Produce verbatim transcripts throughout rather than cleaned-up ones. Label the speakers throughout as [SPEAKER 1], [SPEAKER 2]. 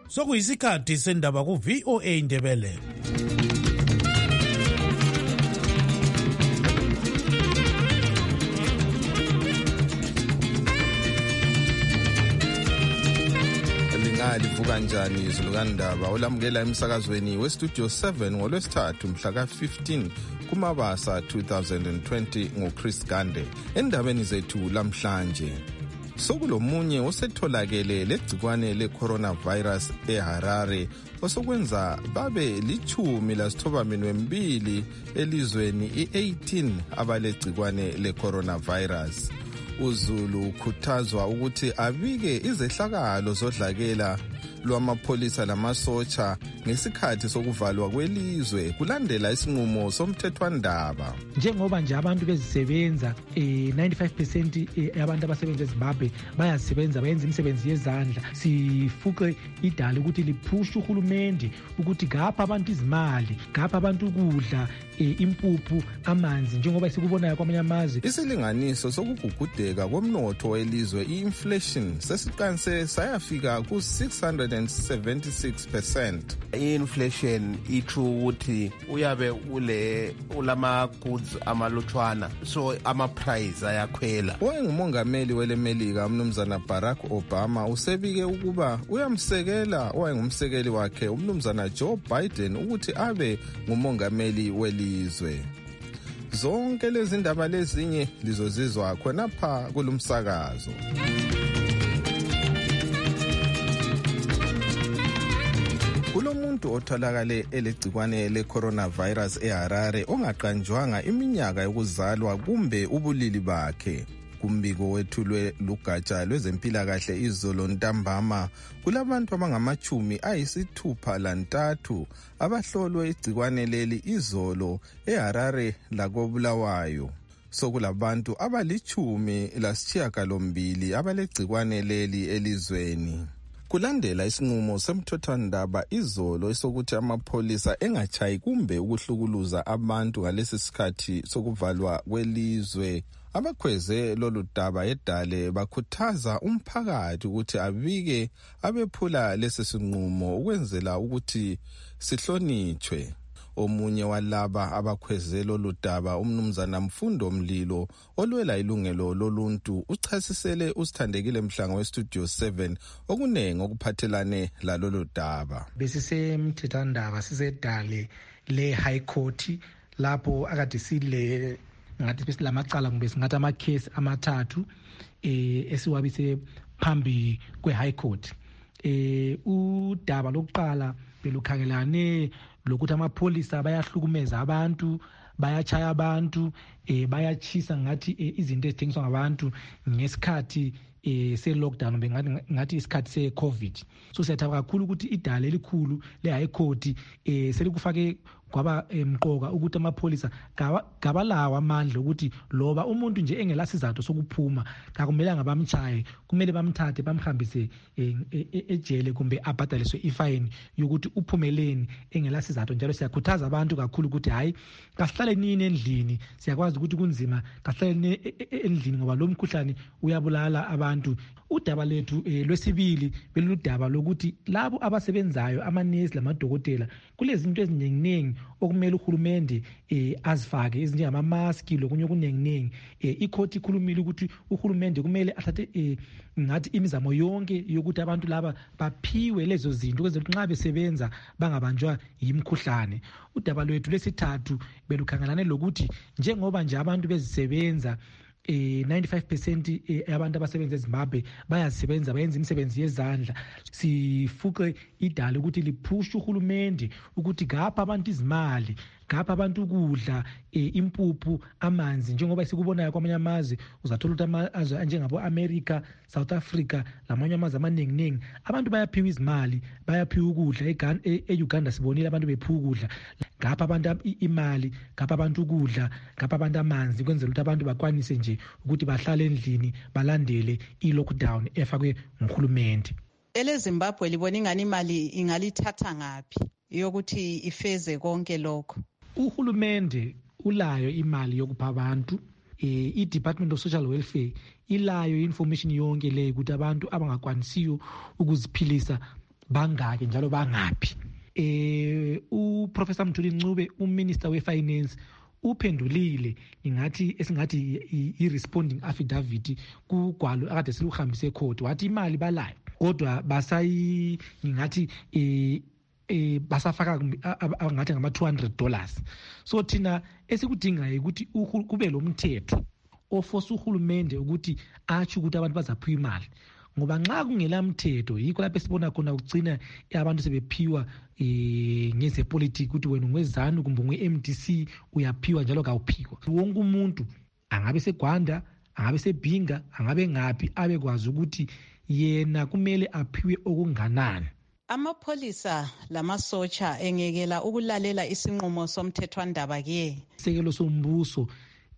[SPEAKER 1] Sokuyisikhathi sendaba ku V O A Indebele.
[SPEAKER 2] Livuka njani izulukandaba olamukela emsakazweni westudio seven ngolwesithathu mhla ka fifteen kuMabasa two thousand twenty ngoChris Gande. Endabeni zethu lamhlanje sokulomunye osetholakele legcikwane le-coronavirus eHarare osokwenza babe lichumi lasithobaminwe mbili elizweni i-eighteen abalegcikwane le-coronavirus. UZulu ukhuthazwa ukuthi abike izehlakalo zodlakela lwamapholisa lamasotsha ngesikhathi sokuvalwa kwelizwe kulandela isinqumo somthethwandaba.
[SPEAKER 3] Njengoba nje abantu bezisebenza eh ninety-five percent yabantu abasebenza eZimbabwe bayasebenza bayenza imisebenzi yezandla, sifuke idala ukuthi liphushe uhulumende ukuthi ngapha abantu izimali, ngapha abantu ukudla, impuphu, amanzi njengoba sikubonayo kwamanye amazwe.
[SPEAKER 2] Isilinganiso sokugugudeka komnotho welizwe i-inflation sesiqanse sayafika ku six hundred seventy-six percent.
[SPEAKER 4] I-inflation ithu ukuthi uyabe ule ulama goods amalutshwana, so ama price ayakhwela.
[SPEAKER 2] Owayengumongameli welemelika umnumzana Barack Obama usebike ukuba uyamsekela owayengumsekeli wakhe umnumzana Joe Biden ukuthi abe ngumongameli welizwe. Zonke lezi ndaba lezinye lizozizwa khonapha kulumsakazo. Kulomuntu otholakale elegcikwane le-coronavirus eHarare ongaqanjwanga iminyaka yokuzalwa kumbe ubulili bakhe. Kumbiko wethulwe lugatsha lwezempilakahle izolo ntambama kulabantu abangamachumi ayisithupha lantathu abahlolwe igcikwane leli izolo eHarare lakobulawayo. Sokulabantu abalichumi lasishiyagalombili abalegcikwane leli elizweni. Kulandela isinqumo semthethwandaba izolo esokuthi amapholisa engachayi kumbe ukuhlukuluza abantu ngalesi sikhathi sokuvalwa kwelizwe. Abakhweze lolu daba edale bakhuthaza umphakathi ukuthi abike abephula lesi sinqumo ukwenzela ukuthi sihlonitshwe. Omunye walaba abakhweze lolu daba umnumzana Mfundo Mlilo olwela ilungelo loluntu uchasisele usithandekile Mhlanga westudio seven okunengi okuphathelane lalolu daba.
[SPEAKER 3] Besisemthethwandaba sisedale le High Court lapho akade sile ngathi besilamacala kumbe singathi ama case amathathu eh esiwabise phambi kwe High Court. Eh udaba lokuqala belukhangelane lokuthi amapholisa bayahlukumeza abantu, bayachaya abantu, eh bayachisa ngathi eh, izinto ezithengiswa ngabantu ngesikhathi eh se lockdown bengathi ngathi isikhathi se COVID. So siyathaba kakhulu ukuthi idala elikhulu le High Court eh selikufake kwaba emqoka ukuthi amapholisa gabalawa amandla ukuthi loba umuntu nje engelasizathu sokuphuma akumelanga bamchaye, kumele bamthathe bamhambise ejele kumbe abhadaliswe ifine yokuthi uphumeleni engelasizathu. Njalo siyakhuthaza abantu kakhulu ukuthi hayi kasihlale nini endlini, siyakwazi ukuthi kunzima kasihlale endlini ngoba lo mkhuhlane uyabulala abantu. Udaba lethu lwesibili beludaba lokuthi labo abasebenzayo amanesi lamadokotela kulezinto eziningi okumele uhulumende eh azifake ezinjengama mask lokunye okuningi. eh icourt ikhulumile ukuthi uhulumende kumele athathe eh ngathi imizamo yonke yokuthi abantu laba baphiwe lezo zinto ukwenzela nxa besebenza bangabanjwa yimkhuhlane. Udaba lwethu lesithathu belukhangelane lokuthi njengoba nje abantu bezisebenza eh ninety-five percent yabantu abasebenza eZimbabwe bayasebenza bayenza imisebenzi yezandla, sifuke idala ukuthi liphushe uhulumende ukuthi ngapha abantu izimali, ngapha abantu ukudla, impuphu, amanzi njengoba sikubonayo kwamanye amazwe. Uzathola ukuthi amazwe njengabo America, South Africa lamanye amazwe amaningi ningi abantu bayaphiwa izimali, bayaphiwa ukudla. eUganda sibonile abantu bephiwa ukudla, ngapha abantu imali, ngapha abantu ukudla, ngapha abantu amanzi kwenzela ukuthi abantu bakwanise nje ukuthi bahlale endlini balandele i-lockdown efakwe nguhulumende.
[SPEAKER 5] Ele Zimbabwe libona ingani imali ingalithatha ngapi yokuthi ifeze konke lokho?
[SPEAKER 3] Uhulumende ulayo imali yokupha abantu, eh i-Department of Social Welfare ilayo information yonke le ukuthi abantu abangakwanisiyo ukuziphilisa bangaki njalo bangaphi. Eh uProfessor Mthuli Ncube, uMinister weFinance, uphendulile ingathi esingathi i-responding affidavit kugwalo akade siluhambise court, wathi imali balayo kodwa basayi ingathi eh eh basafaka ngathi ngama two hundred dollars. So thina esikudingayo ukuthi kube lo mthetho ofosa uhulumende ukuthi athi ukuthi abantu bazaphiwa imali, ngoba nxa kungela mthetho yikho lapho sibona khona ugcina abantu sebephiwa eh ngeze politics ukuthi wena ungwezanu kumbe ungwe-M D C uyaphiwa njalo kawuphiwa. Wonke umuntu angabe seGwanda, angabe seBhinga, angabe ngaphi abekwazi ukuthi yena kumele aphiwe okunganani.
[SPEAKER 5] Amapholisa lamasotsha engekela ukulalela isinqumo somthethwandaba ke
[SPEAKER 3] isekelo sombuso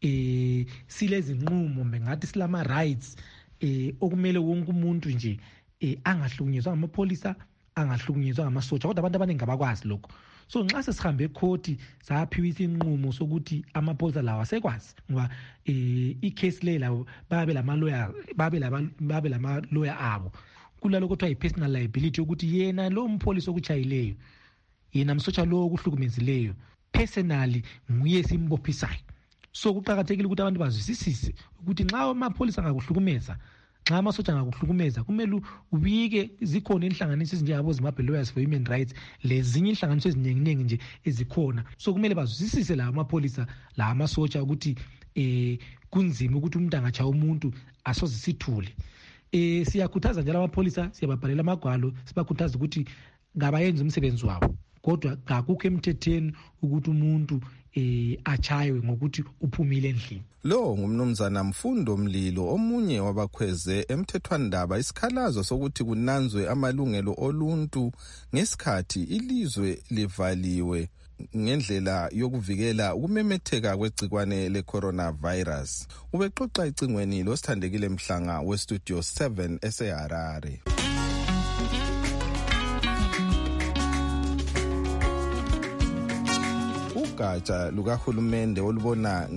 [SPEAKER 3] eh silezinqumo ngathi silama rights eh okumele wonke umuntu nje eh angahlukunyezwa amapholisa, angahlukunyezwa ngamasotsha, kodwa abantu abaningi abakwazi lokho. So nxa sesihambe ecourt saphiwa isinqumo sokuthi amapholisa lawa sekwazi ngoba eh icase le lawo babe lama lawyer babe lama babe lama lawyer abo kulalo kuthiwa i-personal liability ukuthi yena lo mpholisa okuchayileyo, yena msotsha lo okuhlukumezileyo personally nguye simbophisayo. So kuqakathekile ukuthi abantu bazwisise ukuthi nxa amapholisa ngakuhlukumeza, nxa amasotsha ngakuhlukumeza, kumele ubike zikhona inhlanganiso ezinjengabo Zimbabwe Lawyers for Human Rights lezinye inhlanganiso eziningi nje ezikhona. So kumele bazwisise la amapholisa la amasotsha ukuthi eh kunzima ukuthi umuntu angachaya umuntu asoze sithule. Eh siyakhuthaza njalo amapholisa, siyababhalela amagwalo sibakhuthaza ukuthi ngabayenza umsebenzi wabo, kodwa akukho emthetheni ukuthi umuntu eh achaywe ngokuthi uphumile endlini.
[SPEAKER 2] Lo ngumnumzana Mfundo Mlilo, omunye wabakhweze emthethwandaba isikhalazo sokuthi kunanzwe amalungelo oluntu ngesikhathi ilizwe livaliwe ngendlela yokuvikela ukumemetheka kwegcikwane le-coronavirus. Ubexoxa icingweni loSithandekile Mhlanga weStudio seven eseHarare. Ugatsha lukahulumende olubona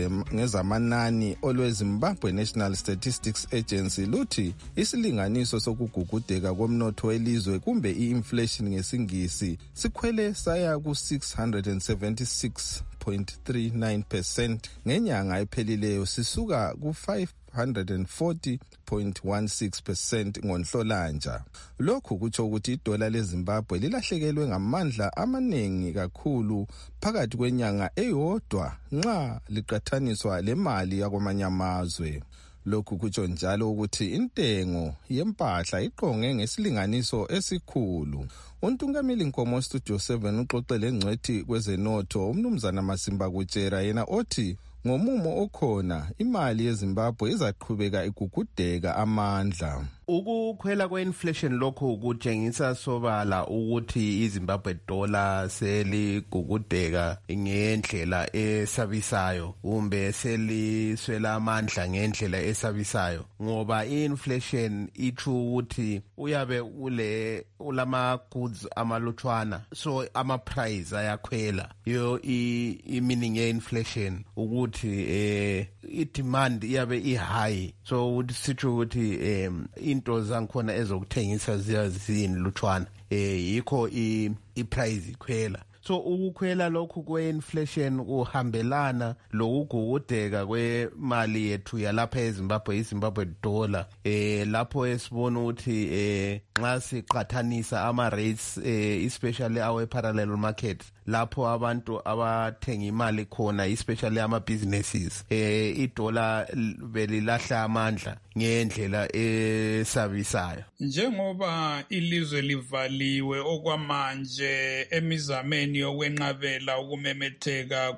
[SPEAKER 2] ngezamanani olweZimbabwe National Statistics Agency luthi isilinganiso sokugugudeka komnotho welizwe kumbe i-inflation ngesingisi sikhwele saya ku six hundred seventy-six point three nine percent ngenyanga ephelileyo sisuka ku five hundred forty point one six percent ngonhlolanja. Lokhu kutsho ukuthi idola leZimbabwe lilahlekelwe ngamandla amaningi kakhulu phakathi kwenyanga eyodwa nxa liqathaniswa lemali yakwamanye amazwe. Lokhu kutsho njalo ukuthi intengo yempahla iqonge ngesilinganiso esikhulu. Untungameli Nkomo Studio seven uxoxele ngcwethi kwezenotho umnumzana Masimba Kutshera yena othi ngomumo okhona imali yeZimbabwe izaqhubeka igugudeka amandla.
[SPEAKER 4] Ukukhwela kwe-inflation lokhu kutshengisa sobala ukuthi iZimbabwe dollar seligugudeka ngendlela esabisayo kumbe seliswela amandla ngendlela esabisayo, ngoba i-inflation itsho ukuthi uyabe ule ulama goods amalutshwana, so ama price ayakhwela. Yo i-meaning ye-inflation ukuthi eh i-demand iyabe i-high, so sitsho ukuthi um into zangikhona ezokuthengisa ziyazini lutshwana, eh yikho i-price ikhwela. So ukukhwela lokhu kwe-inflation uhambelana lokugugudeka kwemali yethu yalapha eZimbabwe, iZimbabwe dollar, eh lapho esibona ukuthi eh nxa siqathanisa ama rates eh especially our parallel market, lapho abantu abathenga imali khona especially ama businesses, eh idola belilahla amandla ngendlela esabisayo.
[SPEAKER 6] Njengoba ilizwe livaliwe okwamanje emizameni yokwenqabela ukumemetheka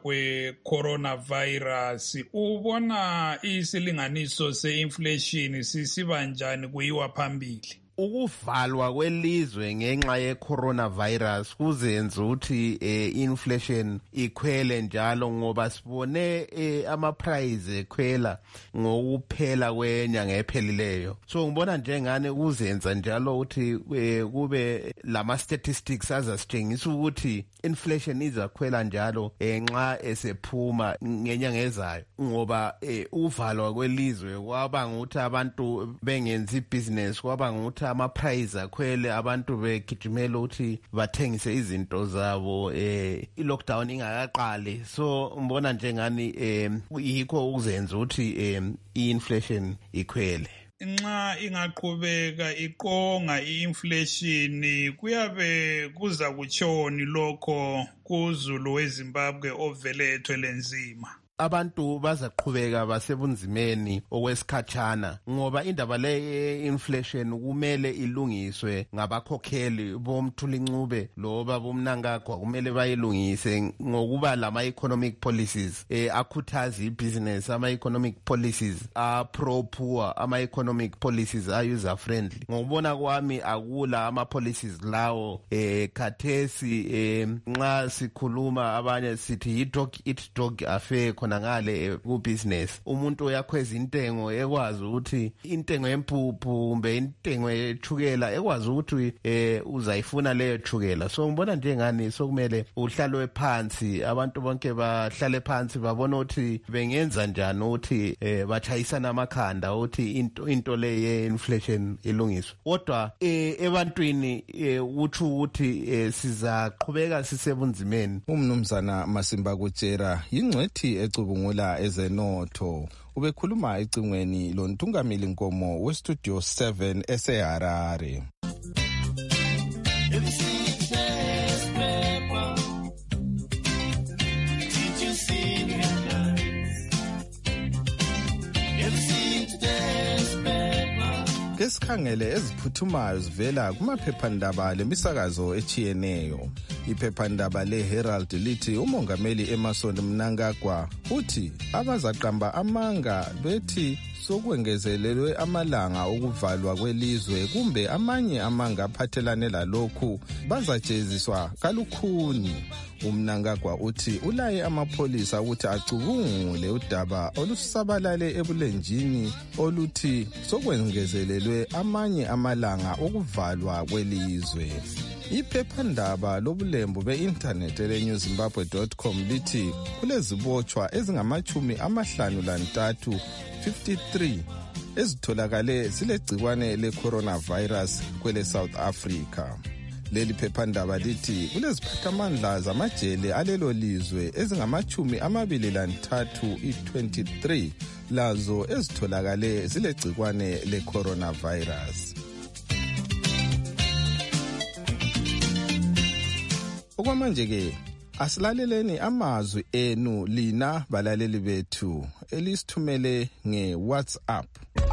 [SPEAKER 6] kwe-coronavirus, ubona isilinganiso se-inflation sisiba njani kuyiwa phambili?
[SPEAKER 4] Ukuvalwa kwelizwe ngenxa ye-coronavirus kuzenza ukuthi eh, inflation ikhwele njalo, ngoba sibone eh, ama-price ekhwela ngokuphela kwenyanga ephelileyo. So ngibona njengane kuzenza njalo ukuthi eh, kube lama-statistics azasitshengisa ukuthi inflation izakhwela njalo eh, nxa esephuma ngenyanga ezayo, ngoba eh, uvalwa kwelizwe kwabanga ukuthi abantu bengenzi business, kwabanga ukuthi ukuthi ama price akhwele abantu begijimela ukuthi bathengise izinto zabo eh i lockdown ingakaqali. So mbona njengani eh yikho ukuzenza ukuthi eh i-inflation ikhwele.
[SPEAKER 6] Nxa ingaqhubeka iqonga i-inflation kuyabe kuza kutshoni lokho kuzulu weZimbabwe ovele ethwele nzima.
[SPEAKER 4] Abantu bazaqhubeka basebunzimeni okwesikhatshana ngoba indaba le inflation kumele ilungiswe ngabakhokheli bomthuli-ncube loba bomnankagwa kumele bayilungise ngokuba lama economic policies eh akhuthaza ibusiness, ama economic policies a pro poor, ama economic policies are user friendly. Ngokubona kwami akula ama policies lawo eh khathesi eh nxa sikhuluma abanye sithi i dog eat dog affair khona ngale ku business. Umuntu uyakhweza intengo ekwazi ukuthi intengo yempuphu kumbe intengo yechukela ekwazi ukuthi eh uzayifuna leyo chukela. So ngibona njengani sokumele uhlalwe phansi, abantu bonke bahlale phansi babone ukuthi bengenza njani ukuthi eh bachayisana amakhanda ukuthi into into le ye inflation ilungiswe. Kodwa eh ebantwini uthi ukuthi sizaqhubeka sisebunzimeni.
[SPEAKER 2] Umnumzana Masimba Kutshera yingcwethi ecubungula ezenotho ubekhuluma ecingweni loNtungamili Nkomo westudio seven eseHarare. Kesikhangele eziphuthumayo zivela kumaphephandaba lemisakazo echiyeneyo. Iphephandaba leHerald lithi umongameli Emmerson Mnangagwa uthi abazaqamba amanga bethi sokwengezelelwe amalanga okuvalwa kwelizwe kumbe amanye amanga aphathelane lalokhu bazajeziswa kalukhuni. Umnangagwa uthi ulaye amapholisa ukuthi acubungule udaba olusabalale ebulenjini oluthi sokwengezelelwe amanye amalanga okuvalwa kwelizwe. Iphephandaba lobulembu be-internet ele-new zimbabwe dot com lithi kulezibotshwa ezingamachumi amahlanu lantathu fifty-three ezitholakale zilegcikwane le-coronavirus kwele South Africa. Leli phephandaba lithi kuleziphathamandla zamajele alelo lizwe ezingamachumi amabili lantathu i-twenty-three lazo ezitholakale zilegcikwane le-coronavirus. Okwamanje ke asilaleleni amazwi enu lina balaleli bethu elisithumele nge-WhatsApp.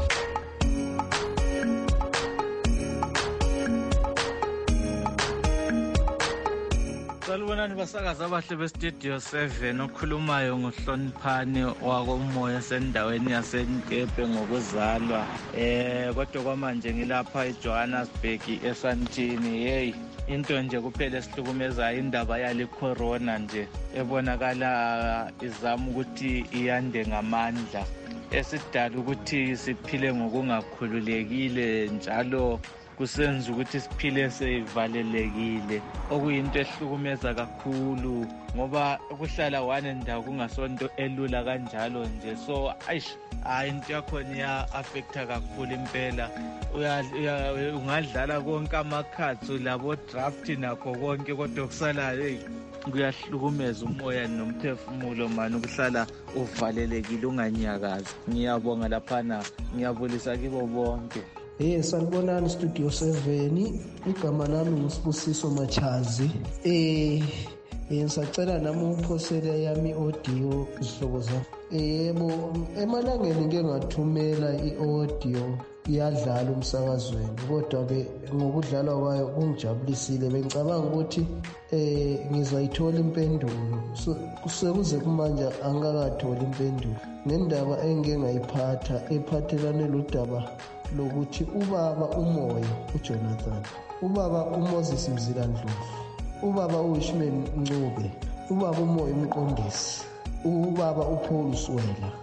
[SPEAKER 7] Salubonani basakazi abahle bestudio seven okhulumayo ngohloniphani wakomoya sendaweni yaseNkephe ngokuzalwa eh kodwa kwamanje ngilapha eJohannesburg eSantini. Hey into nje kuphela esihlukumeza indaba yale corona nje ebonakala izama ukuthi iyande ngamandla esidala ukuthi siphile ngokungakhululekile njalo kusenza ukuthi siphile sevalelekile okuyinto ehlukumeza kakhulu ngoba ukuhlala one ndawo kungasonto elula kanjalo nje. So aish hayi into yakhona iya affecta kakhulu impela. Ungadlala konke ama-cards labo draft nakho konke kodwa kusala hey kuyahlukumeza umoya nomphefumulo mani ukuhlala uvalelekile unganyakazi. Ngiyabonga laphana, ngiyabulisa kibo bonke.
[SPEAKER 8] Eh salibonani studio seven, igama lami nguSibusiso Machazi. Eh ngisacela nami uphosele yami audio izihlobo zami. Yebo emalangeni ngeke ngathumela iaudio iyadlala umsakazweni kodwa ke ngokudlala kwayo kungijabulisile. Bengicabanga ukuthi eh ngizayithola impendulo sekuze kumanje angakatholi impendulo ngendaba engeke ngayiphatha ephathelane lodaba lokuthi ubaba umoya uJonathan, ubaba uMoses Mzila-Ndlovu, ubaba uWishman Ncube, ubaba umoya uMqondisi, ubaba uPaul Swela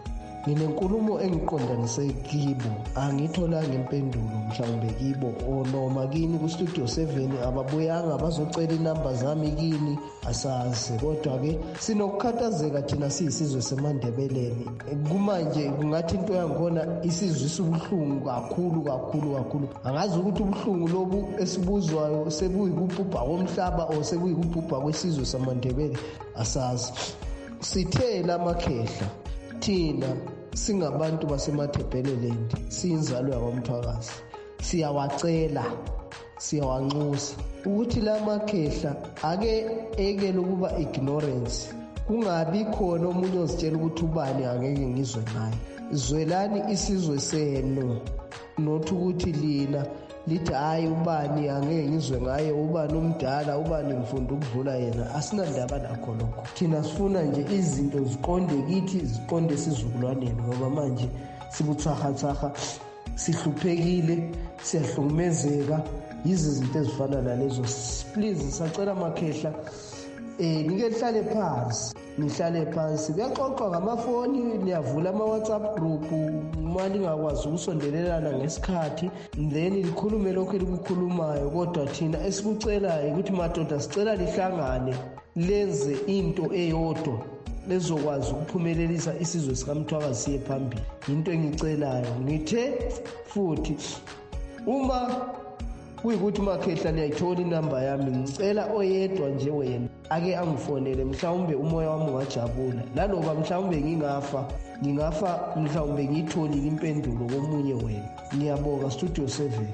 [SPEAKER 8] nginenkulumo engiqondanise kibo, angitholanga impendulo mhlawumbe kibo noma kini ku-studio seven ababuyanga bazocela inamba zami kini, asazi. Kodwa-ke sinokukhathazeka thina siyisizwe semandebeleni. Kumanje kungathi into yangikhona isizwe isibuhlungu kakhulu kakhulu kakhulu. Angazi ukuthi ubuhlungu lobu esibuzwayo sebuyikubhubha komhlaba o sebuyikubhubha kwesizwe samandebele, asazi. Sithe lamakhehla thina singabantu basemathebheleland, siyinzalo yakwaMthwakazi, siyawacela siyawanxusa ukuthi la makhehla ake ekele ukuba ignorance, kungabi khona umuntu ozitshela ukuthi ubani angeke ngizwe naye. Zwelani isizwe senu, nothi ukuthi lina lithi hayi ubani angeke ngizwe ngaye, ubani umdala, ubani ngifunda ukudlula yena. Asinandaba nakho lokho. Thina sifuna nje izinto ziqonde kithi, ziqonde esizukulwaneni, ngoba manje sibuthakatha, sihluphekile, siyahlukumezeka yizi zinto ezifana nalezo. Please sacela makhehla eh nike lihlale phansi, nihlale phansi. Kuyaxoxwa ngamafoni, niyavula ama-WhatsApp group, uma ningakwazi ukusondelelana ngesikhathi then likhulume lokho elikukhulumayo. Kodwa thina esikucelayo ukuthi madoda sicela lihlangane lenze into eyodwa lezokwazi ukuphumelelisa isizwe sikaMthwakazi siye phambili. Into engicelayo ngithe futhi uma kuyikuthi makhehla liyayithola inamba yami, ngicela oyedwa nje wena ake angifonele, mhlawumbe umoya wami ungajabula. Laloba mhlawumbe ngingafa ngingafa mhlawumbe ngiyitholile impendulo komunye wena. Ngiyabonga Studio seven.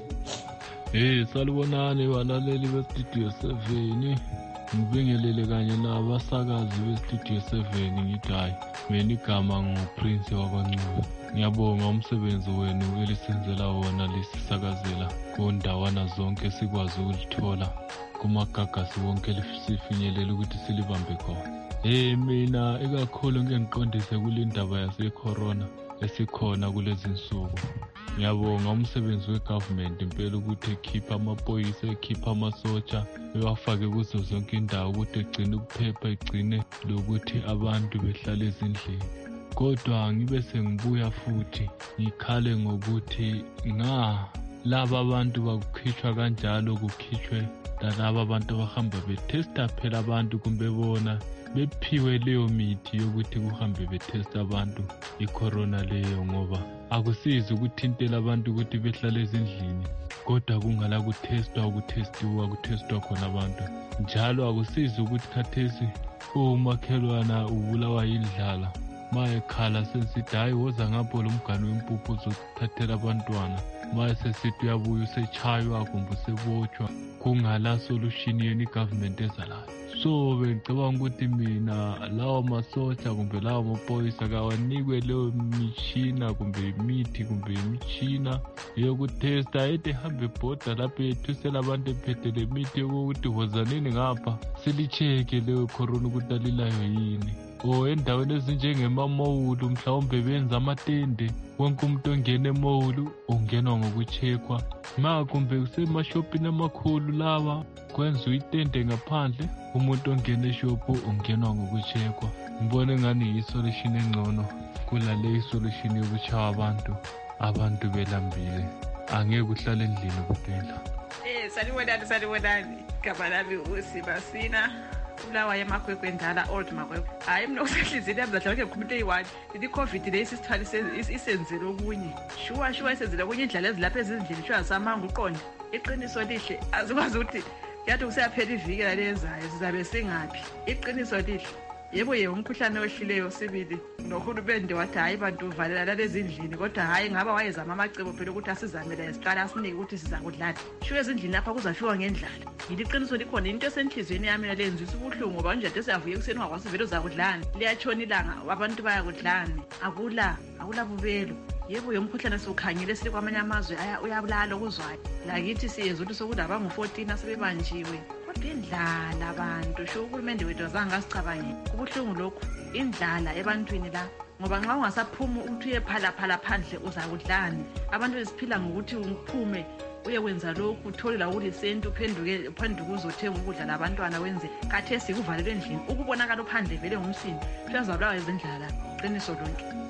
[SPEAKER 9] Hey, salibonani balaleli be-Studio seven. Ngibingelele kanye nabasakazi be-Studio seven. Ngithi hayi, mina igama nguPrince wakwaNcube. Ngiyabonga umsebenzi wenu elisenzela wona lisisakazela kundawana zonke sikwazi ukulithola kumagagasi wonke sifinyelela ukuthi silibambe khona. Eh mina ikakhulu ngeke ngiqondise kule ndaba yase-corona esikhona kulezi nsuku. Ngiyabonga umsebenzi we-government impela ukuthi ekhipha amaphoyisa, ekhipha amasotsha, ewafake kuzo zonke indawo ukuthi egcine ukuphepha, egcine lokuthi abantu behlale ezindlini. Kodwa ngibe sengibuya futhi ngikhale ngokuthi nga laba abantu bakukhishwa kanjalo, kukhishwe laba abantu abahamba betesta phela abantu, kumbe bona bephiwe leyo mithi yokuthi kuhambe betesta abantu i-corona leyo, ngoba akusizi ukuthintela abantu ukuthi behlale ezindlini kodwa kungala kutestwa ukutestiwa kutestwa khona abantu. Njalo akusizi ukuthi khathesi umakhelwana ubulawa yindlala maye khala sesithi hayi woza ngapho lo mgani wempuphu uzothathela abantwana, maye sesithi uyabuya usechaywa kumbe usebotshwa, kungala solution yeni i-government ezalayo. So bengicabanga ukuthi mina lawa masotsha kumbe lawa maphoyisa kawanikwe leyo mitshina kumbe imithi kumbe imitshina yokutesta, ede hambe bhoda lapho ethusela abantu ephethe le mithi yokuthi wozanini ngapha silicheke leyo corona ukuthi alilayo yini. O endaweni ezinjengemamowulu mhlawumbe benza amatende, wonke umuntu ongena emowulu ungenwa ngokucheckwa. Ma kumbe kusemashopini amakhulu lawa kwenza itende ngaphandle, umuntu ongena eshopu ungenwa ngokucheckwa. Ngibona ngani isolution engcono kulale isolution yokuchawa abantu abantu belambile, angeke uhlale endlini kuphela.
[SPEAKER 10] Eh salibonani salibonani, gama lami uSibasina ulawa yemakhwekhwe endala old makhwekhwe. Hayi mina usehlizini yami zadla lonke ngikhuluma into eyi-one, ithi i-COVID le isisithwala isenzele okunye. Shuwa shuwa isenzele okunye indlela ezilapha ezindlini shuwa samanga uqonde. Iqiniso lihle azikwazi ukuthi yathi kuseyaphela iviki lalezayo sizabe singaphi. Iqiniso lihle yebo ye umkhuhlane ohlileyo sibili nohulumende wathi hayi bantu valela lalezi endlini, kodwa hayi ngaba wayezama amacebo phela ukuthi asizamele esiqala asinike ukuthi siza kudlala. Shuwa ezindlini lapha kuzafika ngendlala. Ngiliqiniso likhona into esenhlizweni yami lenzisa ubuhlungu ngoba nje sesavuye kuseni wakwazi vele uzakudlana, liyatshona ilanga abantu bayakudlana, akula akula bubelo. Yebo yomkhuhlane sokhangile sile kwamanye amazwe aya uyabulala okuzwayo. Lakithi siyenza ukuthi sokudaba ngo-fourteen asebebanjiwe. Kodwa indlala abantu sho uhulumende wethu azange asicabange. Kubuhlungu lokhu indlala ebantwini la, ngoba nxa ungasaphuma ukuthi uyephala phala phandle uzakudlana. Abantu besiphila ngokuthi uphume uye kwenza lokhu uthole la ulisenti uphenduke uphenduke uzothenga ukudla labantwana wenze khathesi kuvalelwe endlini ukubonakala uphandle vele ngumsini. Uyazabulawa izindlala qiniso lonke.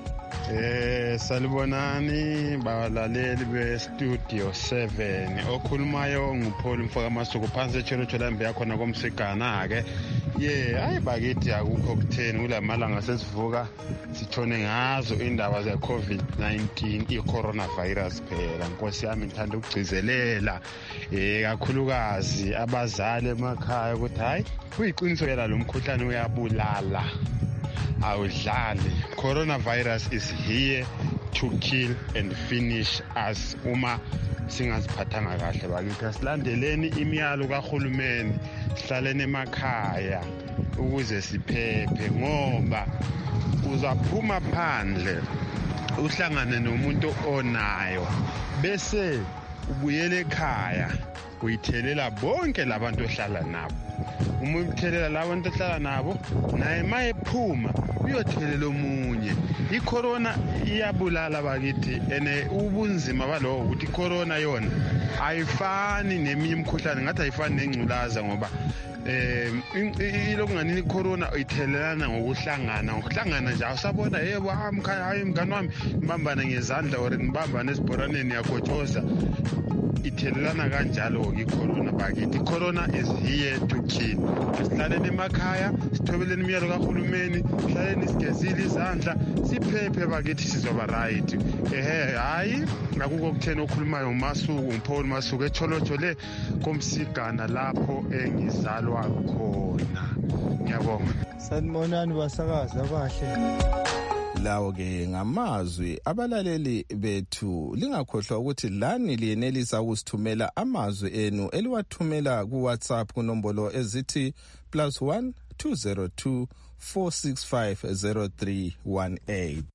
[SPEAKER 11] Eh salibonani balaleli be Studio seven okhulumayo nguPaul Mfoka Masuku phansi etsholo tshola mbe yakhona komsigana ke ye hayi bakithi akukho kutheni kulamalanga sesivuka sithone ngazo indaba ze COVID nineteen i coronavirus phela Nkosi yami ngithanda ukugcizelela eh kakhulukazi abazali emakhaya ukuthi hayi kuyiqiniso yala lo mkhuhlane uyabulala awudlali. Coronavirus is here to kill and finish us uma singaziphathanga kahle bakithi. Asilandeleni imiyalo kahulumeni, sihlaleni emakhaya ukuze siphephe ngoba uzaphuma phandle uhlangane nomuntu onayo bese ubuyele ekhaya uyithelela bonke labantu ohlala nabo. Uma uyithelela labantu ohlala nabo naye mayephuma uyothelela omunye. I-corona iyabulala bakithi ene ubunzima balowo ukuthi i-corona yona ayifani neminye imikhuhlane ngathi ayifani nengculaza ngoba eh ilokunganini i-corona ithelelana ngokuhlangana ngokuhlangana nje awusabona yebo amkhaya hayi mngani wami mbambana ngezandla or nibambana esibhoraneni yagotshoza ithelelana kanjalo i-corona bakithi. I-corona is here to kill. Sihlaleni emakhaya sithobeleni imiyalo kahulumeni, sihlaleni sigezile izandla siphephe bakithi sizoba right. Ehe hayi akukho kutheni okhulumayo uMasuku uPaul Masuku etsholotsho le komsigana lapho engizalwa khona. Ngiyabonga.
[SPEAKER 12] Sanibonani basakazi abahle.
[SPEAKER 2] Lawo ke ngamazwi abalaleli bethu lingakhohlwa ukuthi lani liyenelisa ukusithumela amazwi enu eliwathumela ku WhatsApp kunombolo ezithi plus one two zero two four six five zero three one eight.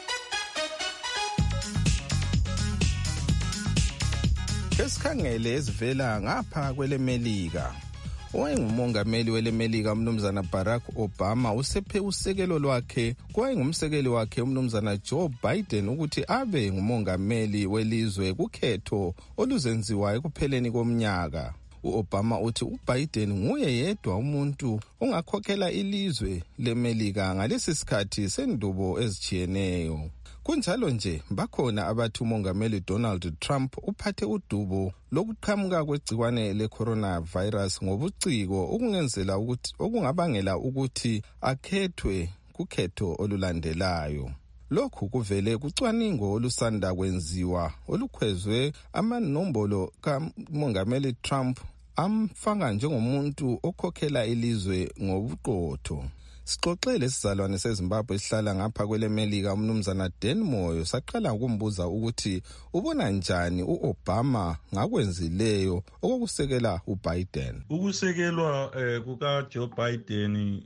[SPEAKER 2] Esikhangele ezivela ngapha kwelemelika. Owayengumongameli welemelika umnumzana Barack Obama usephe usekelo lwakhe kwayengumsekeli wakhe umnumzana Joe Biden ukuthi abe ngumongameli welizwe kukhetho oluzenziwa ekupheleni komnyaka. U-Obama uthi uBiden nguye yedwa umuntu ongakhokhela ilizwe lemelika ngalesi sikhathi sendubo ezijiyeneyo. Kunjalo nje bakhona abathi umongameli Donald Trump uphathe udubo lokuqhamuka kwegcikwane le-coronavirus ngobuciko okungenzela ukuthi okungabangela ukuthi akhethwe kukhetho olulandelayo. Lokhu kuvele kucwaningo olusanda kwenziwa olukhwezwe amanombolo kamongameli Trump amfaka njengomuntu okhokhela ilizwe ngobuqotho. Sixoxele sizalwane seZimbabwe esihlala ngapha kwelemelika umnumzana Dan Moyo saqala ukumbuza ukuthi ubona njani uObama ngakwenzileyo okokusekela uBiden.
[SPEAKER 13] Ukusekelwa eh, kuka Joe Biden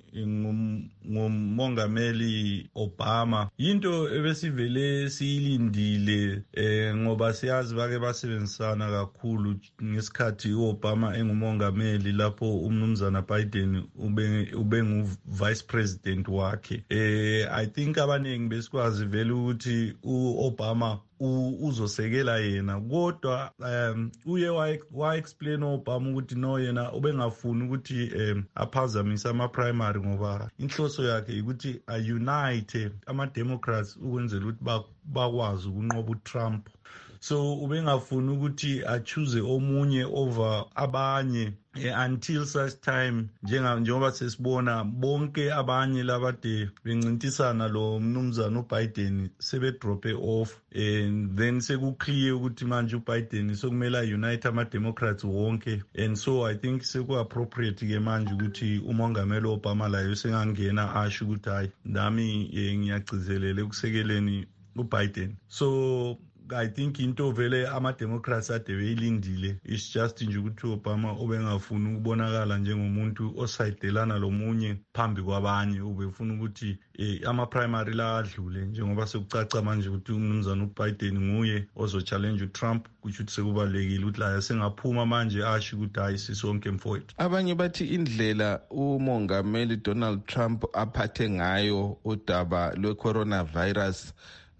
[SPEAKER 13] ngumongameli Obama into ebesivele siyilindile eh, ngoba siyazi bake basebenzisana kakhulu ngesikhathi uObama engumongameli lapho umnumzana Biden ube ube ngu vice president wakhe. eh I think abaningi besikwazi vele ukuthi uObama uzosekela yena kodwa um uye wa explain uObama ukuthi no yena ubengafuni ukuthi um aphazamise ama primary ngoba inhloso yakhe ukuthi a unite ama Democrats ukwenzela ukuthi bakwazi ukunqoba uTrump. So ubengafuni ukuthi a choose omunye over abanye eh, until such time njenga njengoba sesibona bonke abanye labade bencintisana lo mnumzana uBiden sebe drop off and then sekuclear ukuthi manje uBiden sokumela unite ama Democrats wonke, and so I think seku appropriate ke manje ukuthi umongameli Obama layo sengangena asho ukuthi hayi nami eh, ngiyagcizelele ukusekeleni uBiden. So I think into vele ama Democrats ade beyilindile is just nje ukuthi Obama obengafuni ukubonakala njengomuntu osidelana lomunye phambi kwabanye, ubefuna ukuthi eh, ama primary la adlule njengoba sekucaca manje ukuthi umnumzana uBiden nguye ozo challenge uTrump, kusho ukuthi sekubalekile ukuthi la sengaphuma manje asho ukuthi hayi sisonke mfowethu.
[SPEAKER 2] Abanye bathi indlela umongameli Donald Trump aphathe ngayo udaba lwe coronavirus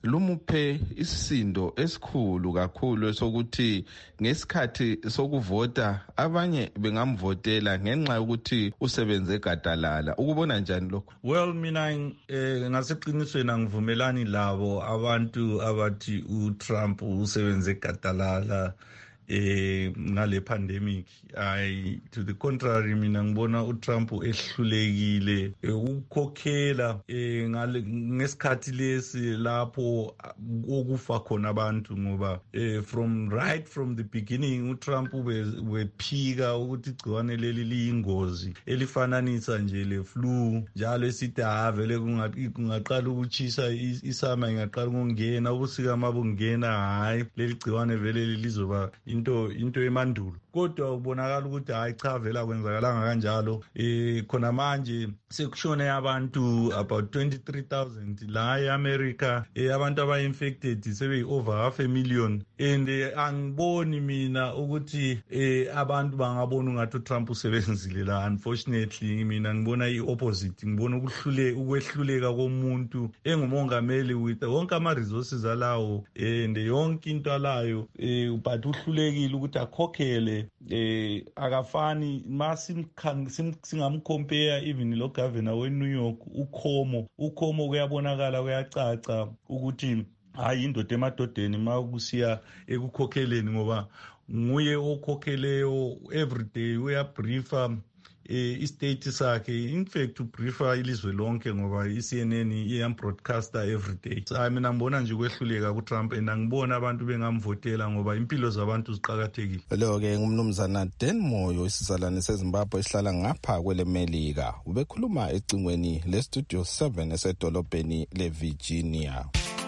[SPEAKER 2] lumuphe isisindo esikhulu kakhulu sokuthi ngesikhathi sokuvota abanye bengamvotela ngenxa yokuthi usebenze gadalala. Ukubona njani lokho?
[SPEAKER 13] Well, mina eh, ngaseqinisweni angivumelani labo abantu abathi uTrump usebenze gadalala eh ngale pandemic. I to the contrary, mina ngibona uTrump ehlulekile ukukhokhela eh ngale ngesikhathi lesi lapho okufa khona abantu, ngoba eh from right from the beginning uTrump wephika ukuthi igciwane leli liyingozi elifananisa nje le flu, njalo esithi avele kungaqala ukuchisa isama ingaqala ukungena, ubusika mabungena hayi leli gciwane vele lizoba into into emandulo. Kodwa ubonakala ukuthi hayi cha vela kwenzakalanga kanjalo. Eh khona manje sekushone abantu about twenty-three thousand la eAmerica, eh abantu abayinfected sebe over half a million, and eh, angiboni mina ukuthi eh abantu bangabona ngathi uTrump usebenzile la. Unfortunately mina ngibona iopposite, ngibona ukuhlule ukwehluleka komuntu engumongameli with wonke ama resources alawo and yonke into alayo, eh but uhlulekile ukuthi akhokhele. Eh akafani masim singamcompare even lo governor we New York uKhomo uKhomo kuyabonakala kuyacaca ukuthi hayi indoda emadodeni makusiya ekukhokheleni, ngoba nguye okhokheleyo everyday uyabriefa eh istate sakhe, in fact ubriefa ilizwe lonke ngoba iC N N iyambroadcaster every day. So mina ngibona nje kwehluleka kuTrump and angibona abantu bengamvotela ngoba impilo zabantu ziqhakathekile.
[SPEAKER 2] Lo ke ngumnumzana Dan Moyo, isizalwane seZimbabwe esihlala ngapha kwelemelika, ubekhuluma ecingweni le Studio seven esedolobheni leVirginia.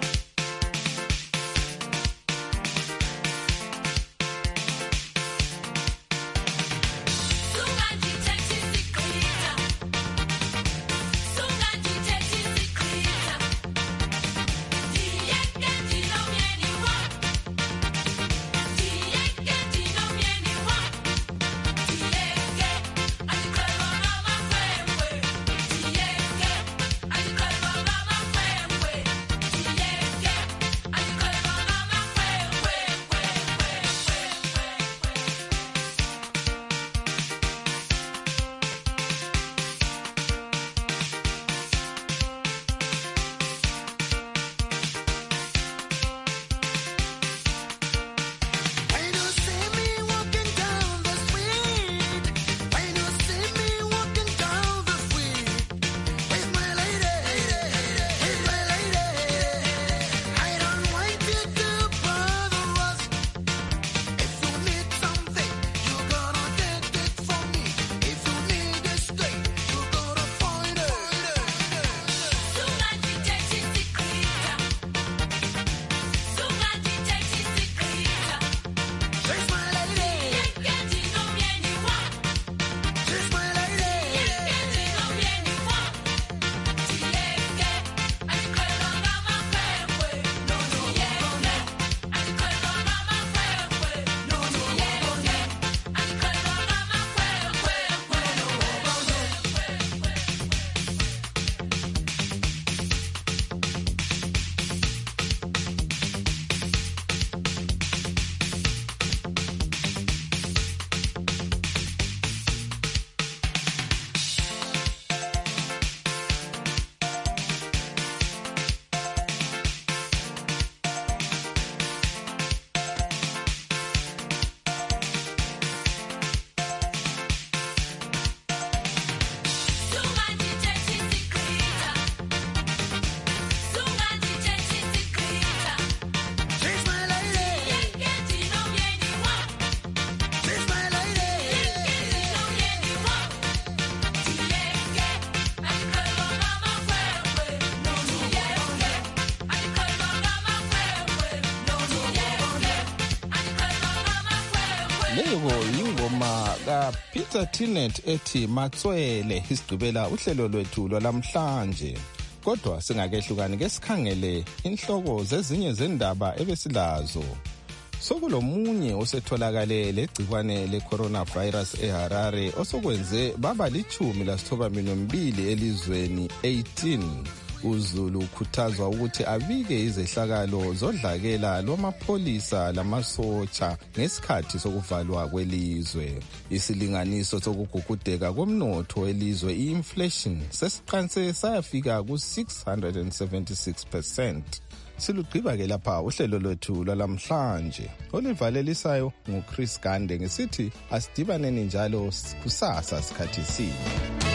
[SPEAKER 2] Leyo ingoma kaPeter Tinnett ethi Matswele isigqibela uhlelo lwethu lwalamhlanje. Kodwa singakehlukani ke sikhangele inhloko zezinye zendaba ebesilazo. Sokulomunye osetholakale legcikwane le-coronavirus eHarare osokwenze baba lichumi lasithoba mbili elizweni eighteen. uZulu ukhuthazwa ukuthi abike izehlakalo zodlakela lwamapholisa lamasotsha ngesikhathi sokuvalwa kwelizwe. Isilinganiso sokugugudeka komnotho welizwe i-inflation sesiqanse sayafika ku-six hundred seventy-six percent. Silugqiba-ke lapha uhlelo lwethu lwalamhlanje. Olivalelisayo nguChris Gande ngesithi asidibaneni njalo kusasa sikhathi sinye.